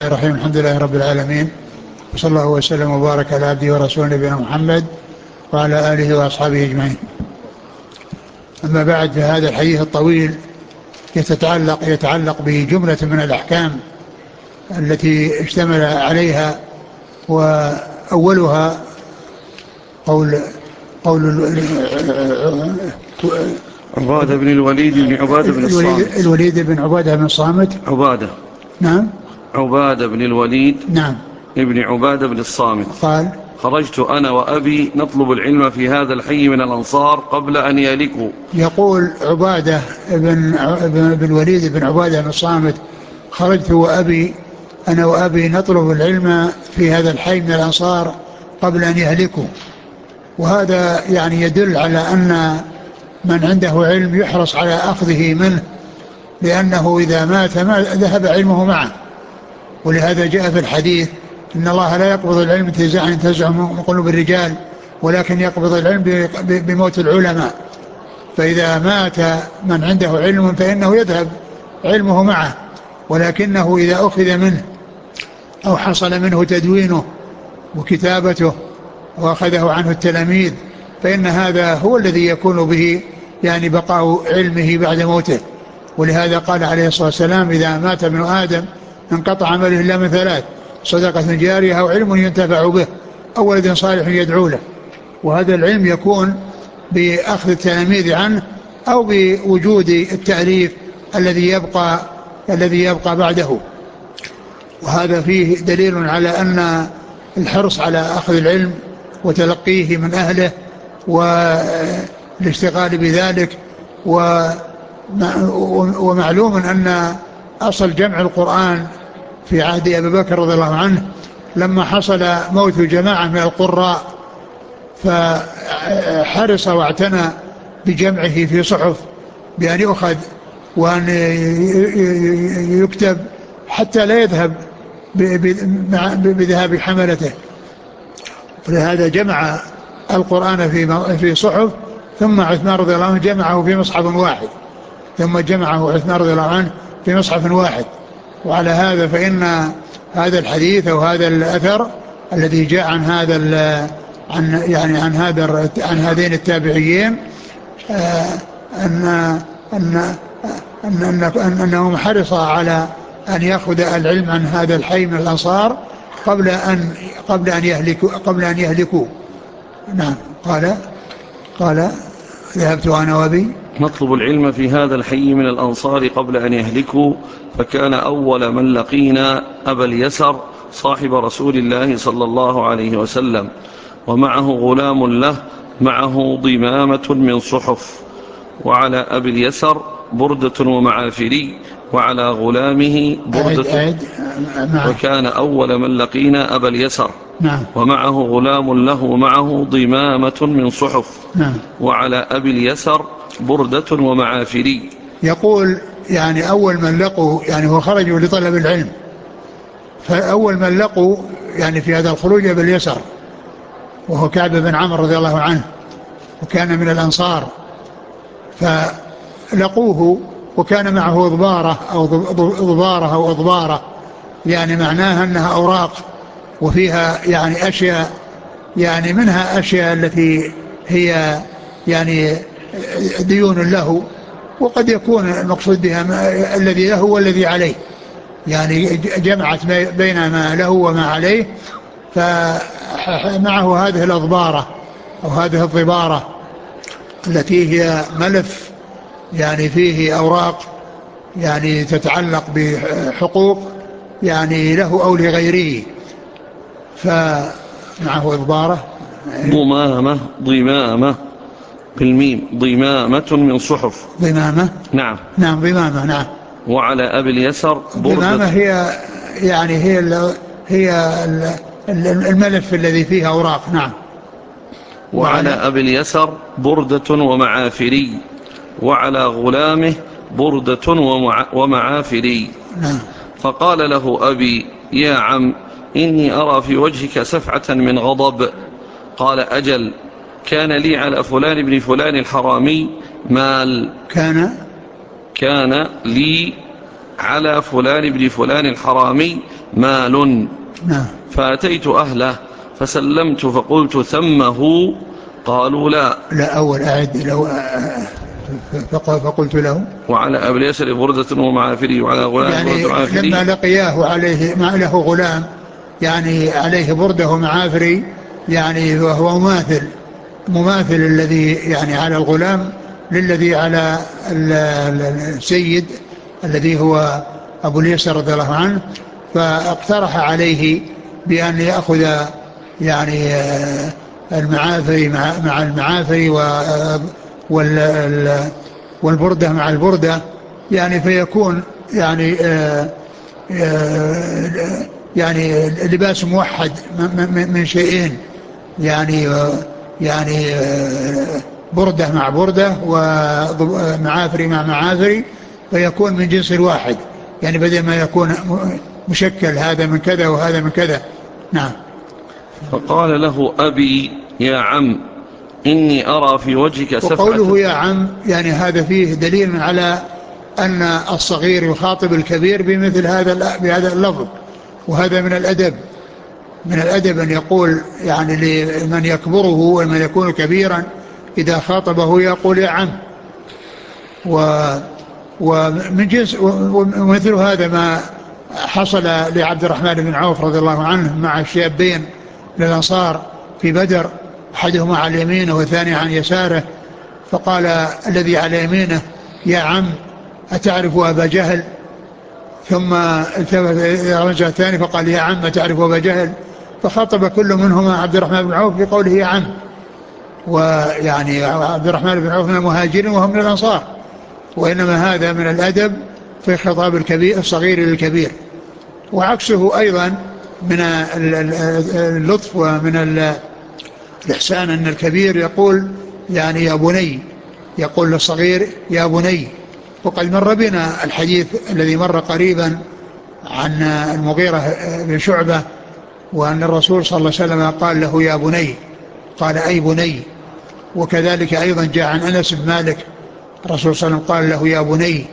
الرحيم. الحمد لله رب العالمين، وصلى الله وسلم وبارك على عبده ورسوله نبينا محمد وعلى آله وأصحابه أجمعين. أما بعد، فهذا الحديث الطويل يتعلق بجملة من الأحكام التي اشتمل عليها، وأولها قول عبادة بن الوليد بن عبادة بن الصامت. الوليد بن عبادة بن الصامت. عبادة. نعم. عبادة بن الوليد. نعم. ابن عبادة بن الصامت قال: خرجت أنا وأبي نطلب العلم في هذا الحي من الأنصار قبل أن يهلكوا. يقول عبادة بن الوليد بن عبادة بن الصامت: خرجت أنا وأبي نطلب العلم في هذا الحي من الأنصار قبل أن يهلكوا. وهذا يعني يدل على أن من عنده علم يحرص على أخذه منه، لأنه إذا مات ما ذهب علمه معه. ولهذا جاء في الحديث: إن الله لا يقبض العلم انتزاعا ينتزع من قلوب الرجال، ولكن يقبض العلم بموت العلماء. فإذا مات من عنده علم فإنه يذهب علمه معه، ولكنه إذا أخذ منه أو حصل منه تدوينه وكتابته وأخذه عنه التلاميذ، فإن هذا هو الذي يكون به يعني بقاء علمه بعد موته. ولهذا قال عليه الصلاة والسلام: إذا مات ابن آدم انقطع عمله إلا من ثلاث: صدقة جارية، أو علم ينتفع به، أو ولد صالح يدعو له. وهذا العلم يكون بأخذ التلاميذ عنه، أو بوجود التأليف الذي يبقى بعده. وهذا فيه دليل على أن الحرص على أخذ العلم وتلقيه من أهله والاشتغال بذلك. ومعلوم أن أصل جمع القرآن في عهد أبي بكر رضي الله عنه لما حصل موت جماعة من القراء، فحرص واعتنى بجمعه في صحف بأن يؤخذ وأن يكتب حتى لا يذهب بذهاب حملته. فلهذا جمع القرآن في صحف، ثم عثمان رضي الله عنه جمعه في مصحف واحد، ثم جمعه عثمان رضي الله عنه في مصحف واحد. وعلى هذا فإن هذا الحديث أو هذا الأثر الذي جاء عن هذين التابعيين أنهم حرص على أن يأخذ العلم عن هذا الحي من الأنصار قبل أن يهلكوا. نعم. قال: ذهبت أنا وأبي نطلب العلم في هذا الحي من الأنصار قبل أن يهلكوا، فكان أول من لقينا أبا اليسر صاحب رسول الله صلى الله عليه وسلم، ومعه غلام له معه ضمامة من صحف، وعلى أبي اليسر بردة ومعافري، وعلى غلامه بردة. وكان أول من لقينا أبا اليسر. نعم. ومعه غلام له معه ضمامة من صحف. نعم. وعلى أبي اليسر بردة ومعافري. يقول يعني أول من لقوا، يعني هو خرجوا لطلب العلم، فأول من لقوا يعني في هذا الخروج أبي اليسر، وهو كعب بن عمرو رضي الله عنه، وكان من الأنصار. فلقوه وكان معه ضبارة أو أضبارة، يعني معناها أنها أوراق وفيها يعني أشياء، يعني منها أشياء التي هي يعني ديون له، وقد يكون المقصود بها الذي له والذي عليه، يعني جمعت بين ما له وما عليه. فمعه هذه الأضبارة أو هذه الضبارة التي هي ملف يعني فيه أوراق يعني تتعلق بحقوق يعني له أو لغيره. فمعه إضبارة ضمامة بالميم، ضمامة من صحف. ضمامة. نعم. نعم، ضمامة. نعم. وعلى أبي اليسر بردة. ضمامة هي يعني هي الملف الذي فيه أوراق. نعم. وعلى أبي اليسر بردة ومعافري، وعلى غلامه بردة ومعافري. نعم. فقال له أبي: يا عم، إني أرى في وجهك سفعة من غضب. قال: أجل، كان لي على فلان بن فلان الحرامي مال. كان لي على فلان بن فلان الحرامي مال. نعم. فأتيت أهله فسلمت فقلت ثمه؟ قالوا لا. لا، أول أعد لو فقلت له. وعلى أبي اليسر بردة ومعافري، وعلى غلام يعني بردة لما ومعافري. لقياه عليه ما له غلام، يعني عليه بردة ومعافري، يعني وهو مماثل الذي يعني على الغلام للذي على السيد الذي هو أبو اليسر رضي الله عنه. فاقترح عليه بأن يأخذ يعني المعافري مع المعافري والبردة مع البردة، يعني فيكون يعني يعني لباس موحد من شيئين، يعني بردة مع بردة ومعافري مع معافري، فيكون من جنس واحد، يعني بدل ما يكون مشكل هذا من كذا وهذا من كذا. نعم. فقال له أبي يا عم إني أرى في وجهك سفعة. وقوله يا عم يعني هذا فيه دليل على أن الصغير يخاطب الكبير بمثل بهذا اللفظ، وهذا من الأدب، من الأدب أن يقول يعني لمن يكبره ومن يكون كبيرا إذا خاطبه يقول يا عم. ومن جنس ومثل هذا ما حصل لعبد الرحمن بن عوف رضي الله عنه مع الشابين للأنصار في بدر، أحدهما على يمينه والثاني عن يساره، فقال الذي على يمينه يا عم أتعرف أبا جهل؟ ثم التفت إلى الرجل الثاني فقال يا عم أتعرف أبا جهل؟ فخاطب كل منهما عبد الرحمن بن عوف بقوله يا عم. ويعني عبد الرحمن بن عوف من المهاجرين وهم من الأنصار، وإنما هذا من الأدب في خطاب الصغير للكبير. وعكسه أيضا من اللطف ومن الإحسان أن الكبير يقول يعني يا بني، يقول للصغير يا بني. وقد مر بنا الحديث الذي مر قريبا عن المغيرة بن شعبة، وأن الرسول صلى الله عليه وسلم قال له يا بني، قال أي بني. وكذلك أيضا جاء عن أنس بن مالك الرسول صلى الله عليه وسلم قال له يا بني.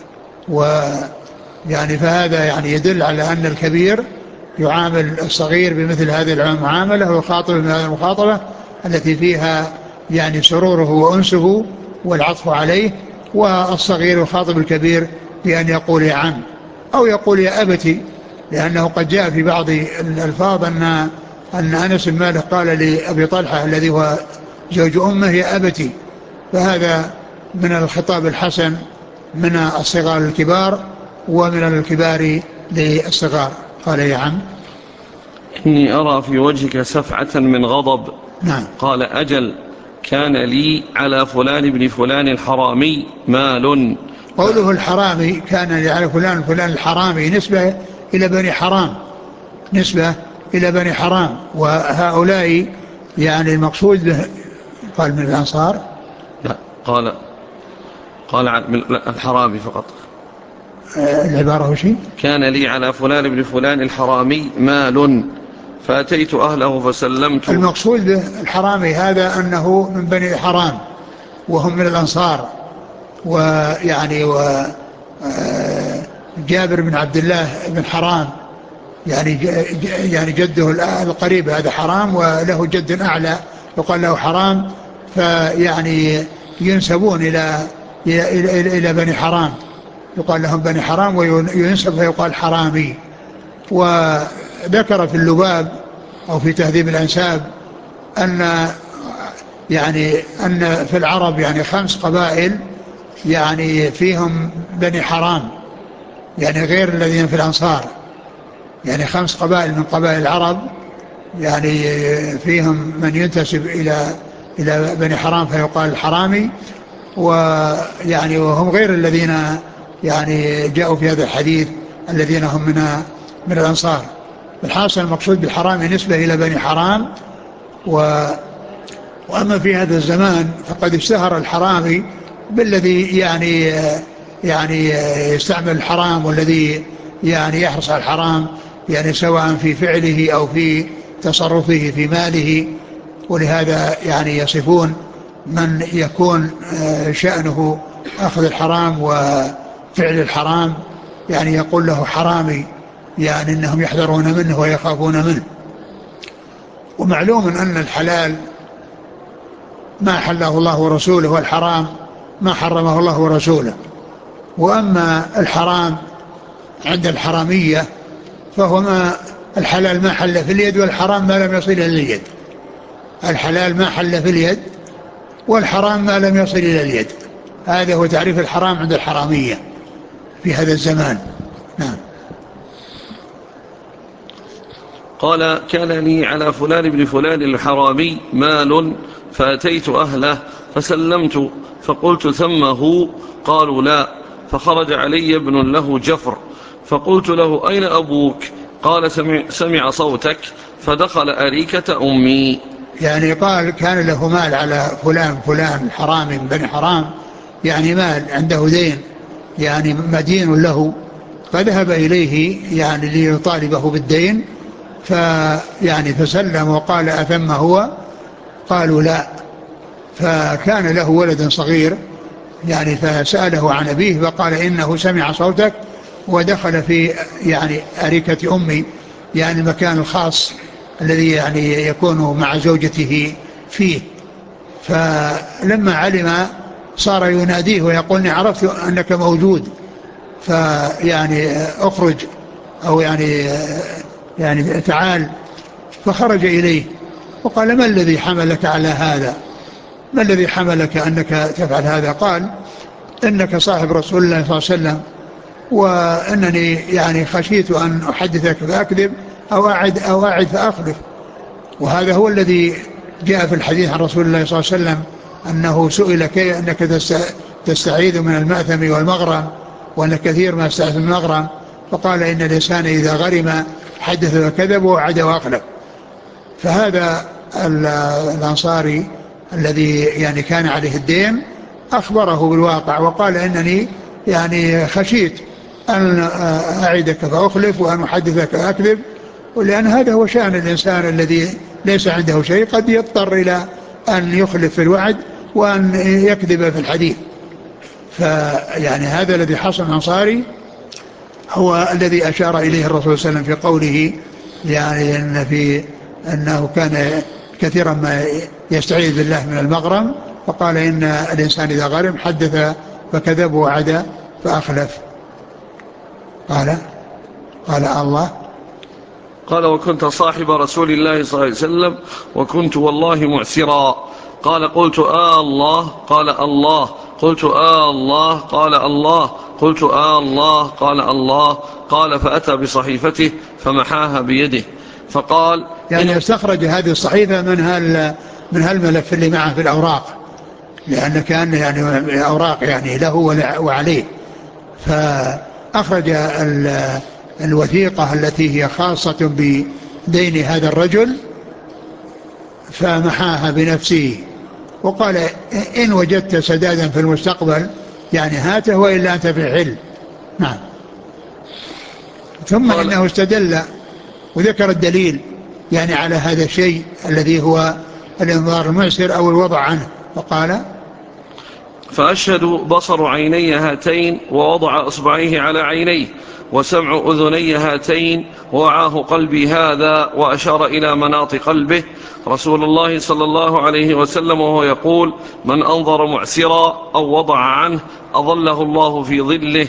ويعني فهذا يعني يدل على أن الكبير يعامل الصغير بمثل هذه المعاملة ويخاطب بهذه المخاطبة التي فيها يعني سروره وأنسه والعطف عليه. والصغير يخاطب الكبير بأن يقول يا عم أو يقول يا أبتي، لأنه قد جاء في بعض الألفاظ أن أنس بن مالك قال لأبي طلحة الذي هو زوج أمه يا أبتي. فهذا من الخطاب الحسن من الصغار للكبار ومن الكبار للصغار. قال يا عم إني أرى في وجهك سفعة من غضب. نعم. قال أجل كان لي على فلان بن فلان الحرامي مال. قوله الحرامي كان لي على فلان فلان الحرامي نسبة إلى بني حرام، نسبة إلى بني حرام، وهؤلاء يعني المقصود به قال من الأنصار. لا، قال عن الحرامي فقط. العبارة هو شيء كان لي على فلان بن فلان الحرامي مال فأتيت أهله فسلمت. المقصود به الحرامي هذا أنه من بني حرام وهم من الأنصار. ويعني جابر بن عبد الله بن حرام يعني يعني جده القريب هذا حرام، وله جد أعلى يقال له حرام، فيعني ينسبون إلى بني حرام، يقال لهم بني حرام وينسب فيقال حرامي. وذكر في اللباب أو في تهذيب الأنساب أن يعني أن في العرب يعني 5 قبائل يعني فيهم بني حرام، يعني غير الذين في الأنصار، يعني 5 قبائل من قبائل العرب يعني فيهم من ينتسب إلى بني حرام فيقال الحرامي، ويعني وهم غير الذين يعني جاءوا في هذا الحديث الذين هم من الأنصار. الحاصل المقصود بالحرامي نسبة إلى بني حرام. وأما في هذا الزمان فقد اشتهر الحرامي بالذي يعني يستعمل الحرام والذي يعني يحرص على الحرام، يعني سواء في فعله أو في تصرفه في ماله. ولهذا يعني يصفون من يكون شأنه أخذ الحرام وفعل الحرام، يعني يقول له حرامي. يعني أنهم يحذرون منه ويخافون منه. ومعلوم أن الحلال ما حله الله ورسوله، والحرام ما حرمه الله ورسوله. وأما الحرام عند الحرامية فهو ما الحلال ما حل في اليد، والحرام ما لم يصل إلى اليد. الحلال ما حل في اليد، والحرام ما لم يصل إلى اليد. هذا هو تعريف الحرام عند الحرامية في هذا الزمان. نعم. قال: كان لي على فلان بن فلان الحرامي مال، فأتيت أهله فسلمت، فقلت: ثمه؟ قالوا: لا. فخرج علي ابن له جفر، فقلت له: أين أبوك؟ قال: سمع صوتك فدخل أريكة أمي. يعني قال كان له مال على فلان حرام من بني حرام، يعني مال عنده دين، يعني مدين له، فذهب إليه يعني ليطالبه بالدين، فيعني فسلم وقال: أثم هو؟ قالوا: لا. فكان له ولد صغير يعني، فسأله عن أبيه فقال: إنه سمع صوتك ودخل في يعني أريكة أمي، يعني المكان الخاص الذي يعني يكون مع زوجته فيه. فلما علم صار يناديه ويقول: إني عرفت أنك موجود، فيعني أخرج، أو يعني تعال. فخرج إليه وقال: ما الذي حملك على هذا؟ ما الذي حملك أنك تفعل هذا؟ قال: إنك صاحب رسول الله صلى الله عليه وسلم، وأنني يعني خشيت أن أحدثك فأكذب، أو أعد فأخلف. وهذا هو الذي جاء في الحديث عن رسول الله صلى الله عليه وسلم أنه سئل: كيف أنك تستعيذ من المأثم والمغرم، وأن كثير ما يستعيذ من المغرم؟ فقال: إن الإنسان إذا غرم حدث وكذب ووعد وأخلف. فهذا الأنصاري الذي يعني كان عليه الدين أخبره بالواقع وقال: إنني يعني خشيت أن أعدك فأخلف، وأن أحدثك فأكذب. ولأن هذا هو شأن الإنسان الذي ليس عنده شيء، قد يضطر إلى أن يخلف في الوعد وأن يكذب في الحديث. فيعني هذا الذي حصل الأنصاري هو الذي أشار إليه الرسول صلى الله عليه وسلم في قوله يعني أنه كان كثيرا ما يستعيذ بالله من المغرم، فقال: إن الإنسان إذا غرم حدث فكذب وعد فأخلف. قال الله. قال: وكنت صاحب رسول الله صلى الله عليه وسلم، وكنت والله معسرا. قال: قلت: الله؟ قال: الله. قلت: الله؟ قال: الله. قلت: الله؟ قال: الله. قال: فأتى بصحيفته فمحاها بيده، فقال: يعني استخرج هذه الصحيفة من هالملف اللي معه في الأوراق، لأن كان يعني أوراق يعني له وعليه، فأخرج الوثيقة التي هي خاصة بدين هذا الرجل فمحاها بنفسه، وقال: إن وجدت سدادا في المستقبل يعني هاته، وإلا أنت في الحل. نعم. ثم إنه استدل وذكر الدليل يعني على هذا الشيء الذي هو الإنظار المعسر أو الوضع عنه، فقال: فأشهد بصر عيني هاتين، ووضع أصبعيه على عينيه، وسمع أذني هاتين، ووعاه قلبي هذا، وأشار إلى مناط قلبه رسول الله صلى الله عليه وسلم وهو يقول: من أنظر معسرا أو وضع عنه أظله الله في ظله.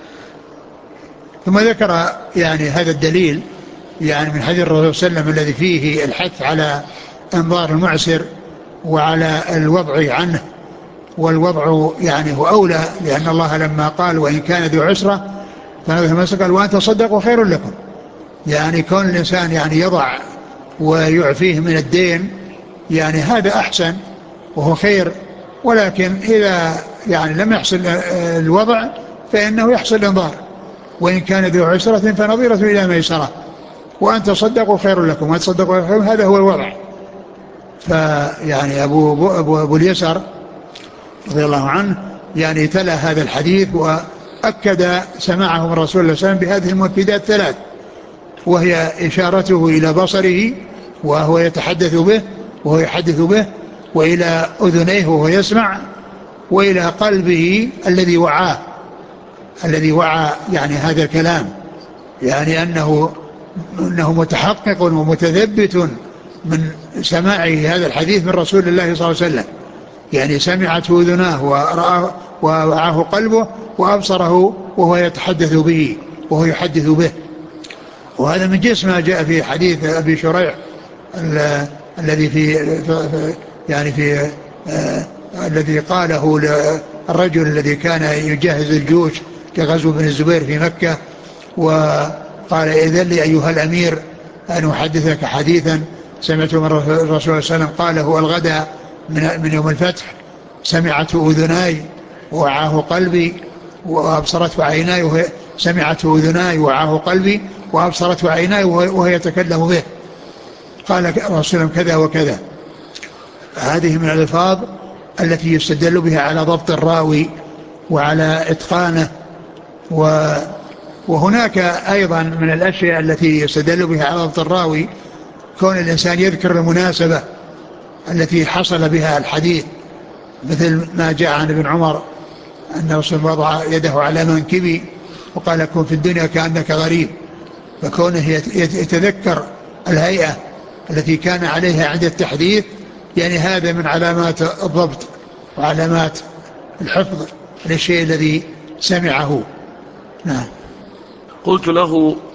ثم ذكر يعني هذا الدليل يعني من حديث الرسول صلى الله عليه وسلم الذي فيه الحث على انظار المعسر وعلى الوضع عنه، والوضع يعني هو أولى، لأن الله لما قال: وإن كان ذو عسرة فنذر ما قال: وأن تصدقوا خير لكم. يعني كون الإنسان يعني يضع ويعفيه من الدين يعني هذا أحسن وهو خير، ولكن إذا يعني لم يحصل الوضع فإنه يحصل الانظار. وإن كان ذو عسرة فنظيرة إلى ميسرة، وأن تصدقوا خير لكم، وأن تصدقوا خير لكم، هذا هو الوضع. فيعني أبو اليسر رضي الله عنه يعني تلا هذا الحديث وأكد سماعه من رسول الله صلى الله عليه وسلم بهذه المؤكدات ثلاث، وهي إشارته إلى بصره وهو يتحدث به وهو يحدث به، وإلى أذنيه وهو يسمع، وإلى قلبه الذي وعى يعني هذا الكلام، يعني أنه متحقق ومتثبت من سماعه هذا الحديث من رسول الله صلى الله عليه وسلم، يعني سمعته أذناه ووعاه قلبه وأبصره وهو يتحدث به وهو يحدث به. وهذا من جنس ما جاء في حديث أبي شريح الذي يعني في الذي قاله للرجل الذي كان يجهز الجيوش لغزو بن الزبير في مكة، وقال: إذن لي أيها الأمير أن أحدثك حديثا سمعته من الرسول صلى الله عليه وسلم قاله الغدا من يوم الفتح، سمعته أذناي ووعاه قلبي وأبصرته عيناي، سمعته أذناي ووعاه قلبي وأبصرته عيناي وهو يتكلم به. قال الرسول كذا وكذا. هذه من الألفاظ التي يستدل بها على ضبط الراوي وعلى إتقانه. وهناك أيضا من الأشياء التي يستدل بها على ضبط الراوي كون الإنسان يذكر المناسبة التي حصل بها الحديث، مثل ما جاء عن ابن عمر أن الرسول وضع يده على منكبي وقال: كن في الدنيا كأنك غريب. فكونه يتذكر الهيئة التي كان عليها عند التحديث، يعني هذا من علامات الضبط وعلامات الحفظ للشيء الذي سمعه. نعم. قلت له: